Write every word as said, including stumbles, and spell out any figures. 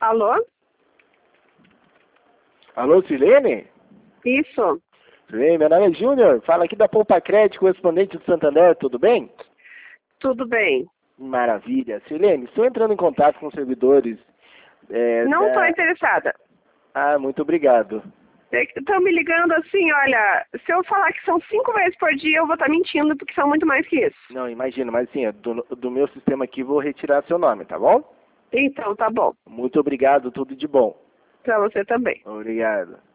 Alô? Alô, Silene? Isso. Silene, meu nome é Júnior, fala aqui da Poupa Crédito, correspondente do Santander, tudo bem? Tudo bem. Maravilha. Silene, estou entrando em contato com os servidores. É, Não estou da... interessada. Ah, muito obrigado. Estão me ligando assim, olha, se eu falar que são cinco vezes por dia, eu vou estar mentindo, porque são muito mais que isso. Não, imagino, mas sim, do, do meu sistema aqui vou retirar seu nome, tá bom? Então, tá bom. Muito obrigado, tudo de bom. Pra você também. Obrigado.